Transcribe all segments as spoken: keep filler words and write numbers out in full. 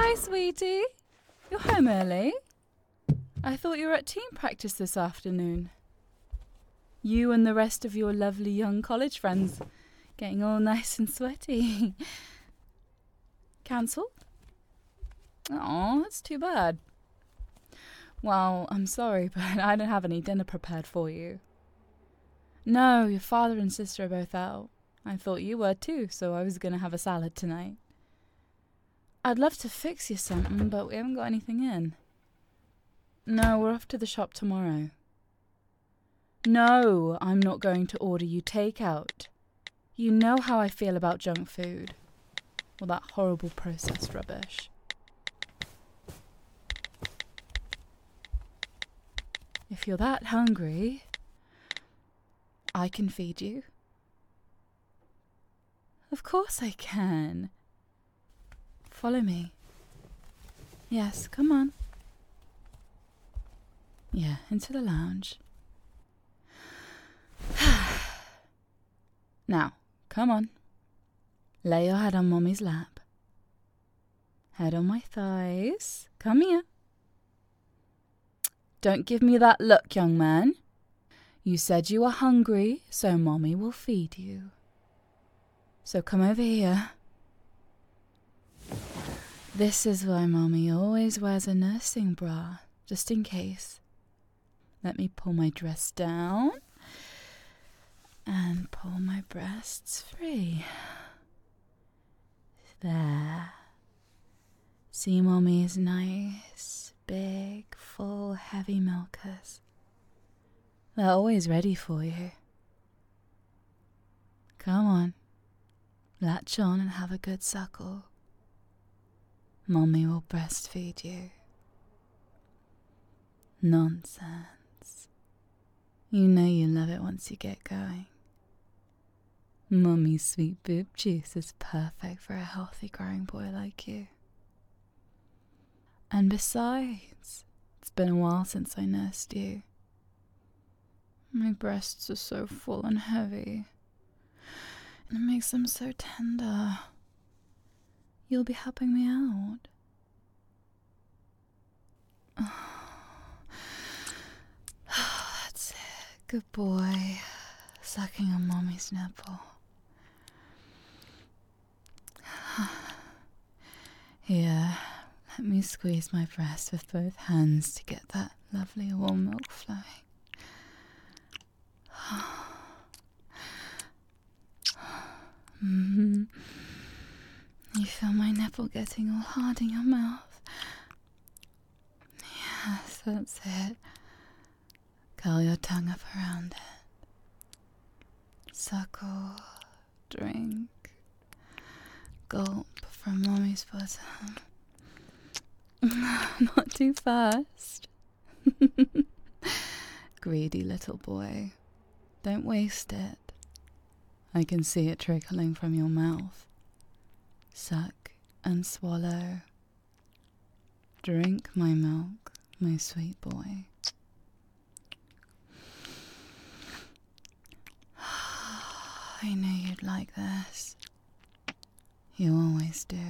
Hi, sweetie. You're home early? I thought you were at team practice this afternoon. You and the rest of your lovely young college friends getting all nice and sweaty. Cancelled? Oh, that's too bad. Well, I'm sorry, but I don't have any dinner prepared for you. No, your father and sister are both out. I thought you were too, so I was going to have a salad tonight. I'd love to fix you something, but we haven't got anything in. No, we're off to the shop tomorrow. No, I'm not going to order you takeout. You know how I feel about junk food. All that horrible processed rubbish. If you're that hungry, I can feed you. Of course I can. Follow me. Yes, come on. Yeah, into the lounge. Now, come on. Lay your head on Mommy's lap. Head on my thighs. Come here. Don't give me that look, young man. You said you were hungry, so Mommy will feed you. So come over here. This is why Mommy always wears a nursing bra, just in case. Let me pull my dress down and pull my breasts free. There. See Mommy's nice, big, full, heavy milkers. They're always ready for you. Come on. Latch on and have a good suckle. Mommy will breastfeed you. Nonsense. You know you love it once you get going. Mommy's sweet boob juice is perfect for a healthy growing boy like you. And besides, it's been a while since I nursed you. My breasts are so full and heavy, and it makes them so tender. You'll be helping me out. That's it. Good boy. Sucking on Mommy's nipple. Here, let me squeeze my breast with both hands to get that lovely warm milk flowing. Mm-hmm. You feel my nipple getting all hard in your mouth? Yes, that's it. Curl your tongue up around it. Suckle, drink, gulp from Mommy's bosom. Not too fast. Greedy little boy. Don't waste it. I can see it trickling from your mouth. Suck and swallow. Drink my milk, my sweet boy. I know you'd like this. You always do.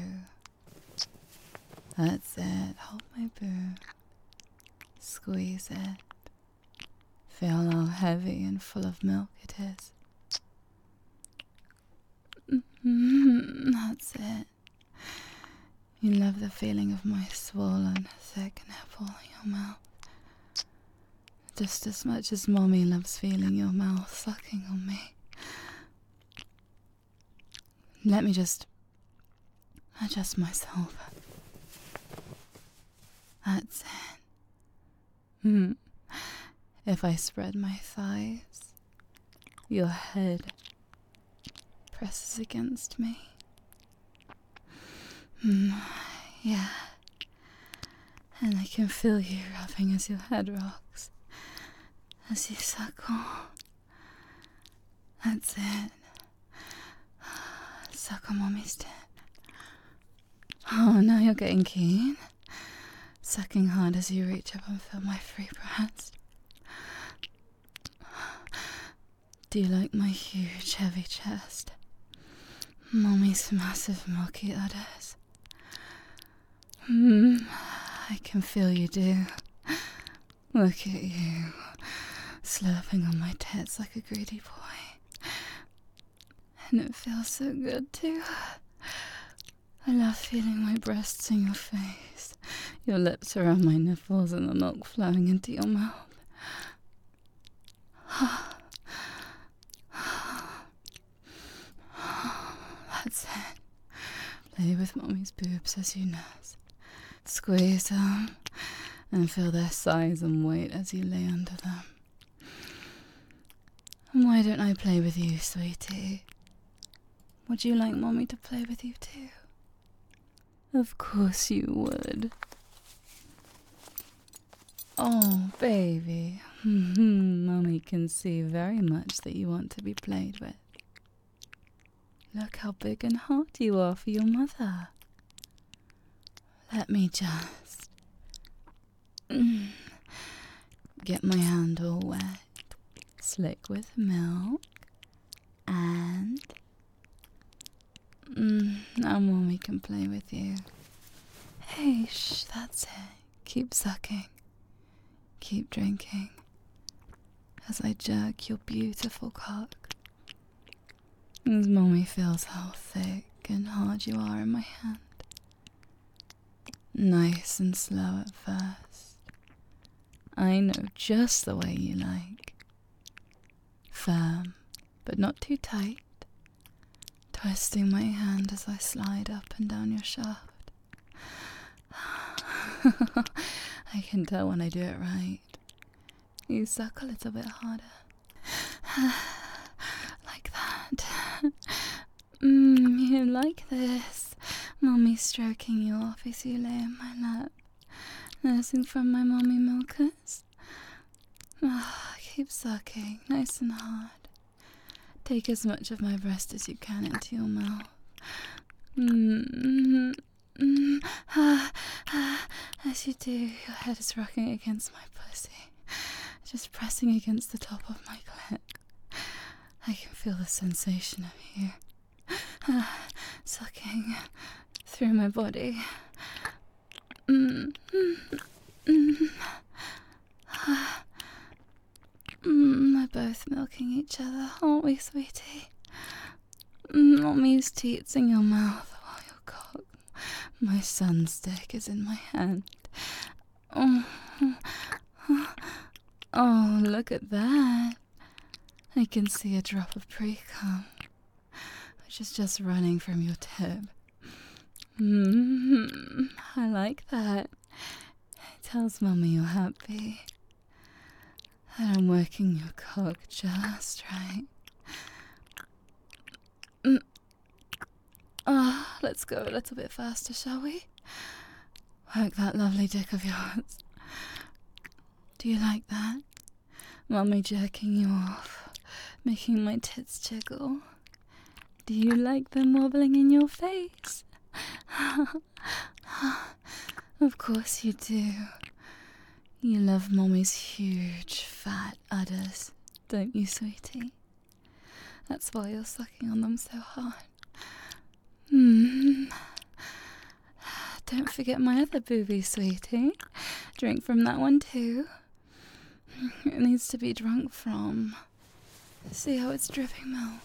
That's it. Hold my boob. Squeeze it. Feel how heavy and full of milk it is. Mm-hmm. That's it. You love the feeling of my swollen, thick nipple in your mouth. Just as much as Mommy loves feeling your mouth sucking on me. Let me just adjust myself. That's it. Hmm. If I spread my thighs, your head presses against me. Mm, yeah. And I can feel you rubbing as your head rocks, as you suckle. That's it. Suck on Mommy's tit. Oh, now you're getting keen. Sucking hard as you reach up and feel my free breast. Do you like my huge, heavy chest? Mommy's massive milky udders. Hmm, I can feel you do. Look at you, slurping on my tits like a greedy boy. And it feels so good too. I love feeling my breasts in your face, your lips around my nipples and the milk flowing into your mouth. That's it. Play with Mommy's boobs as you nurse. Squeeze them and feel their size and weight as you lay under them. And why don't I play with you, sweetie? Would you like Mommy to play with you too? Of course you would. Oh, baby. Mommy can see very much that you want to be played with. Look how big and hot you are for your mother. Let me just mm, get my hand all wet, slick with milk, and mm, now Mommy can play with you. Hey, shh, that's it. Keep sucking. Keep drinking as I jerk your beautiful cock. As Mommy feels how thick and hard you are in my hand. Nice and slow at first. I know just the way you like. Firm, but not too tight. Twisting my hand as I slide up and down your shaft. I can tell when I do it right. You suck a little bit harder. Like that. Mmm, you like this. Mommy stroking you off as you lay in my lap. Nursing from my mommy milkers. Ah, keep sucking, nice and hard. Take as much of my breast as you can into your mouth. Mmm, mmm, ah, ah. As you do, your head is rocking against my pussy. Just pressing against the top of my clit. I can feel the sensation of you ah, sucking through my body. Mm, mm, mm. Ah. Mm, we're both milking each other, aren't we, sweetie? Mm, Mommy's teats in your mouth while your cock, my son's dick, is in my hand. Oh, oh, look at that. I can see a drop of pre-cum, which is just running from your tip. Mm, I like that. It tells Mummy you're happy. That I'm working your cock just right. Mm. Oh, let's go a little bit faster, shall we? Work that lovely dick of yours. Do you like that? Mummy jerking you off, making my tits jiggle. Do you like them wobbling in your face? Of course you do. You love Mommy's huge, fat udders, don't you, sweetie? That's why you're sucking on them so hard. Mm. Don't forget my other boobie, sweetie. Drink from that one too. It needs to be drunk from. See how it's dripping milk?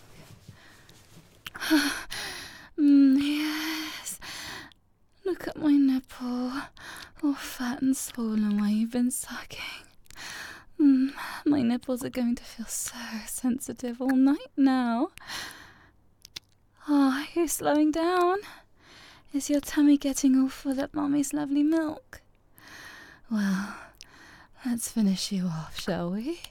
mm, yes. Look at my nipple, all fat and swollen where you've been sucking. Mm, my nipples are going to feel so sensitive all night now. Oh, are you slowing down? Is your tummy getting all full of Mommy's lovely milk? Well, let's finish you off, shall we?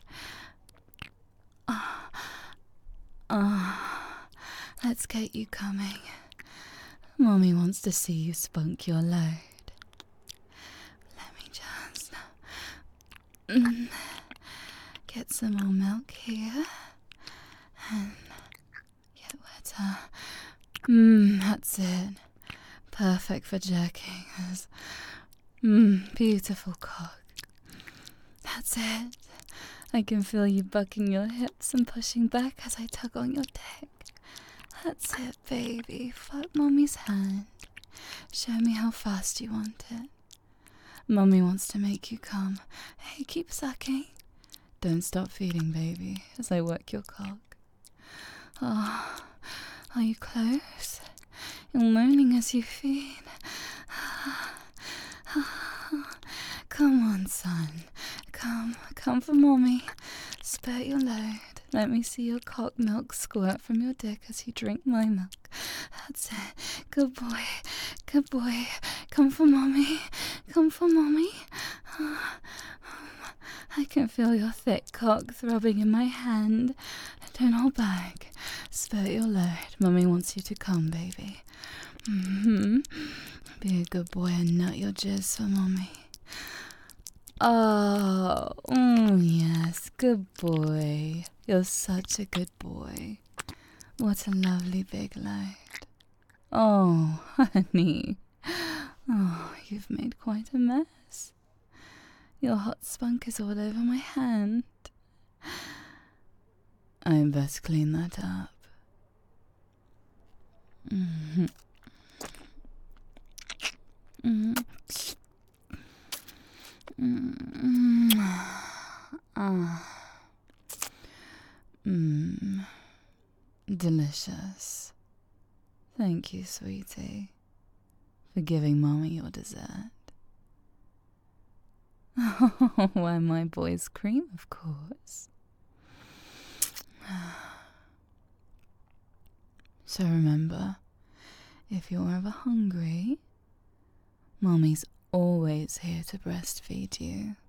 Ah, oh, ah, oh, let's get you coming. Mommy wants to see you spunk your load. Let me just mm, get some more milk here and get wetter. Mmm, that's it. Perfect for jerking. Mmm, beautiful cock. That's it. I can feel you bucking your hips and pushing back as I tug on your dick. That's it, baby. Fuck Mommy's hand. Show me how fast you want it. Mummy wants to make you come. Hey, keep sucking. Don't stop feeding, baby, as I work your cock. Ah, oh, are you close? You're moaning as you feed. Come on, son. Come, come for mommy. Spurt your load. Let me see your cock milk squirt from your dick as you drink my milk. That's it. Good boy. Good boy. Come for mommy. Come for mommy. I can feel your thick cock throbbing in my hand. Don't hold back. Spurt your load. Mummy wants you to come, baby. Mm-hmm. Be a good boy and nut your jizz for mommy. Oh, mm, yes, good boy. You're such a good boy. What a lovely big load. Oh, honey. Oh, you've made quite a mess. Your hot spunk is all over my hand. I best clean that up. Mm-hmm. Mm-hmm. Mm. Ah. Mm. Delicious. Thank you, sweetie, for giving Mommy your dessert. Oh, why, my boy's cream, of course. So remember, if you're ever hungry, Mommy's always here to breastfeed you.